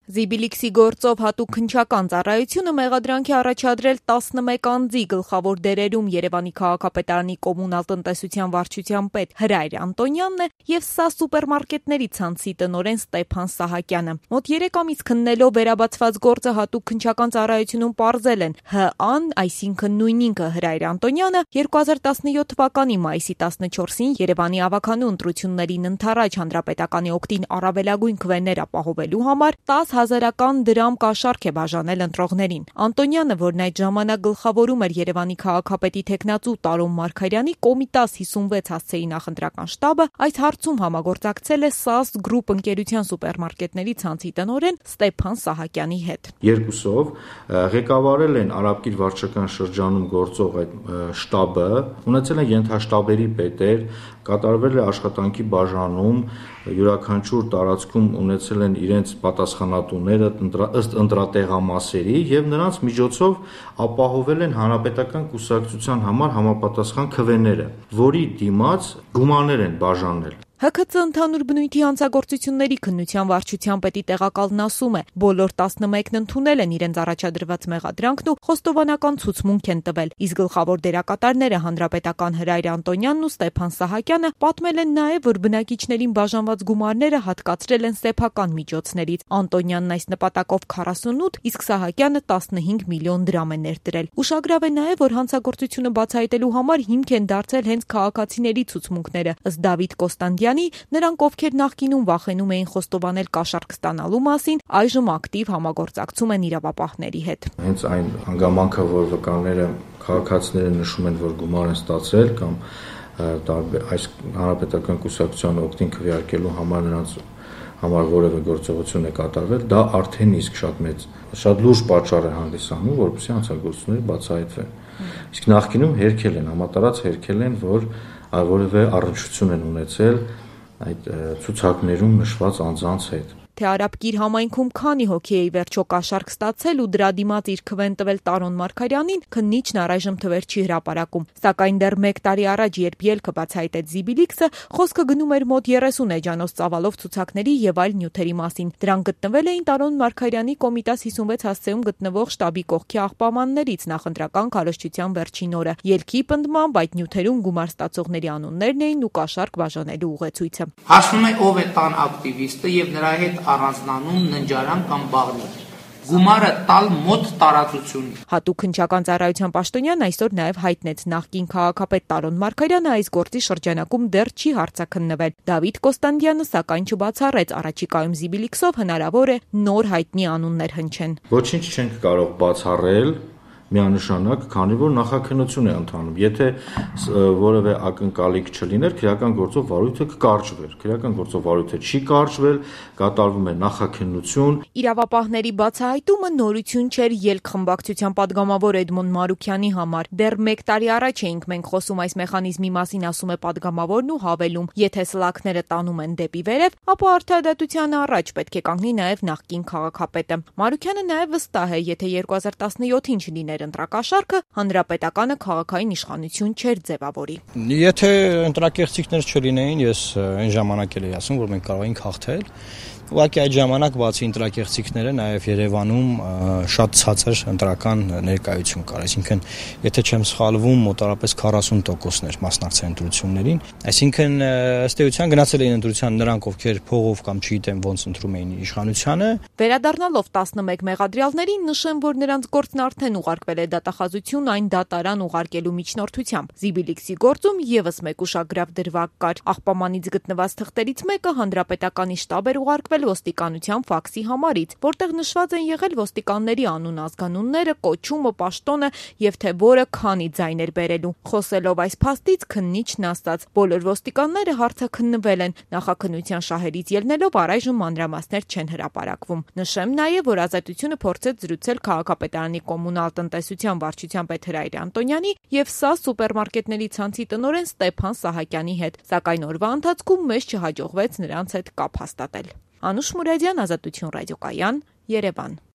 Զիբիլիքսի գործով հատուկ քննչական ծառայությունը մեղադրանքի առաջադրել 11 անձի գլխավոր դերերում Երևանի քաղաքապետարանի կոմունալ տնտեսության վարչության պետ Հրայր Անտոնյանն է եւ ՍԱ սուպերմարկետների ցանցի տնօրեն Ստեփան Սահակյանը։ Մոտ 3 ամիս քննելով վերաբացված գործը հատուկ քննչական ծառայությունում պարզել են ՀԱ-ն, այսինքն նույն ինքը Հրայր Անտոնյանը 2017 թվականի մայիսի 14-ին Երևանի ավագանու ընտրություններին ընդառաջ հանրապետականի օգտին առավելագույն քվեներ ապահովելու համար 10,000 դրամ կաշառք է բաժանել ընտրողներին։ Անտոնյանը, որն այդ ժամանակ գլխավորում էր Երևանի քաղաքապետի թեկնածու Տարոն Մարգարյանի Կոմիտաս 56 հասցեի նախընտրական շտաբը, այս հարցում համագործակցել է ՍԱՍ գրուպ ընկերության սուպերմարկետների ցանցի տնօրեն Ստեփան Սահակյանի հետ։ Երկուսով ղեկավարել են Արաբկիր վարչական շրջանում գործող այդ շտաբը, ունեցել են ենթաշտաբերի պետեր, կատարվել է աշխատանքի բաժանում, յուրաքանչյուր տարածքում ունեցել են իրենց պատասխանատուները ըստ ընտրատեղամասերի եւ նրանց միջոցով ապահովել են հանրապետական կուսակցության համար համապատասխան քվեները, որի դիմաց գումարներ են բաժանել։ ՀՔԾ ընդհանուր բնույթի հանցագործությունների քննության վարչության պետի տեղակալն ասում է, բոլոր 11-ն ընդունել են իրենց առաջադրված մեղադրանքն ու խոստովանական ցուցմունք են տվել, իսկ գլխավոր դերակատարները հանրապետական Հրայր Անտոնյանն ու Ստեփան Սահակյանը պատմել են նաև, որ բնակիչներին բաժանված գումարները հատկացրել են սեփական միջոցներից։ Անտոնյանն այս նպատակով 48, իսկ Սահակյանը 15 միլիոն դրամ է ներդրել։ Ուշագրավ է նաև, որ հանցագործությունը բացահայտելու համար հիմք են դարձել հենց քաղաքացիների ցուցմունքները, ըստ Դավիթ Կոստանդյանի նրանք, ովքեր նախկինում վախենում էին խոստովանել կաշառք ստանալու մասին, այժմ ակտիվ համագործակցում են իրավապահների հետ։ Հենց այն հանգամանքը, որ վկաները քաղաքացիները նշում են, որ գումար են ստացել կամ այս հանրապետական կուսակցության օգտին քվեարկելու համար նրանց համար որևէ գործողություն է կատարվել, դա արդեն իսկ շատ լուրջ պատճառ է հանդիսանում, որպեսզի հանցագործությունները բացահայտվեն։ Իսկ նախկինում հերքել են, համատարած հերքել են, որ որևէ առնչություն են ունեցել այդ ցուցակներում նշված անձանց հետ։ Թե Արաբկիր համայնքում քանի հոգի է ի վերջո կաշառք ստացել ու դրա դիմաց իր քվեն տվել Տարոն Մարգարյանին, քննիչն առայժմ թվեր չի հրապարակում։ Սակայն դեռ 1 տարի առաջ, երբ ելքը բացահայտեց Զիբիլիքսը, խոսքը գնում էր մոտ 30 էջանոց ծավալով ցուցակների եւ այլ նյութերի մասին։ Դրանք գտնվել էին Տարոն Մարգարյանի Կոմիտաս 56 հասցեում գտնվող շտաբի կողքի աղբամաններից նախընտրական քարոզչության վերջին օրը։ Ելքի պնդմամբ այդ նյութերում գումար ստացողների անուններն էին ու կաշառք բաժանելու ուղեցույցը։ Հասնում է ով է տան ակտիվիստը եւ նրա հետ առանձնանում ննջարան կամ բաղնի։ Գումարը տալ մոտ տարածությունի։ Հատուկ քննչական ծառայության պաշտոնյան այսօր նաև հայտնեց նախկին քաղաքապետ Տարոն Մարգարյանը այս գործի շրջանակում դեռ չի հարցաքննվել։ Դավիթ Կոստանդյանը սակայն չբացառեց, առաջիկայում Զիբիլիքսով հնարավոր է նոր հայտնի անուններ հնչեն։ Ոչինչ չենք կարող բացառել միանշանակ, քանի որ նախաքննություն է ընթանում։ Եթե որևէ ակնկալիք չլիներ, քրեական գործով վարույթը կկարճվեր։ Քրեական գործով վարույթը չի կարճվել, կատարվում է նախաքննություն։ Իրավապահների բացահայտումը նորություն չէր ելք խմբակցության падգամավոր Էդմոն Մարուքյանի համար։ Դեռ 1 տարի առաջ էինք մենք խոսում այս մեխանիզմի մասին, ասում է падգամավորն ու հավելում. եթե սլաքները տանում են դեպի վերև, ապա արդարադատության առաջ պետք է կանգնի նաև նախկին քաղաքապետը։ Մարուքյանը նաև վստահ է, եթե 2017-ին չլիներ ընտրակաշառքը, հանրապետականը քաղաքային իշխանություն չէր ձևավորի։ Եթե ընտրակեղծիքներ չլինեին, ես այն ժամանակ էլ էի ասում, որ մենք կարող ենք հաղթել։ Ուղղակի այդ ժամանակ բացի ընտրակեղծիքները նաև Երևանում շատ ցածր ընտրական ներկայություն կար, այսինքն եթե չեմ սխալվում, մոտավորապես 40%-ներ մասնակցել ընտրություններին, այսինքն ըստ էության գնացել էին ընտրության նրանք, ովքեր փողով կամ չգիտեմ ոնց ընտրում էին իշխանությանը։ Վերադառնալով 11 մեղադրյալներին նշեմ, որ նրանց գործն արդեն ուղարկվել է դատախազություն այն դատարան ուղարկելու միջնորդությամբ։ Զիբիլիքսի գործում եւս մեկ ուշագրավ դրվագ կար։ Աղբամանից գտնված թղթերից մեկը հանրապետականի շտաբ էր ուղարկվել ոստիկանության ֆաքսի համարից, որտեղ նշված են եղել ոստիկանների անուն ազգանունները, կոչումը, պաշտոնը եւ թե որը քանի ձայն էր բերելու։ Խոսելով այս փաստից քննիչն ասաց. բոլոր ոստիկանները հարցաքննվել են, նախաքննության շահերից ելնելով առայժմ մանրամասներ չեն հրապարակվում։ Նշեմ նաեւ, որ Ազատությունը փորձեց զրուցել քաղաքապետարանի կոմունալ տնտեսության վարչության պետ Հրայր Անտոնյանի եւ ՍԱ սուպերմարկետների ցանցի տնօրեն Ստեփան Սահակյանի հետ, սակայն օրվա ընթացքում մեզ չհաջողվեց նրանց հետ կապ հաստատել։ Անուշ Մուրադյան, Ազատություն ռադիոկայան, Երևան։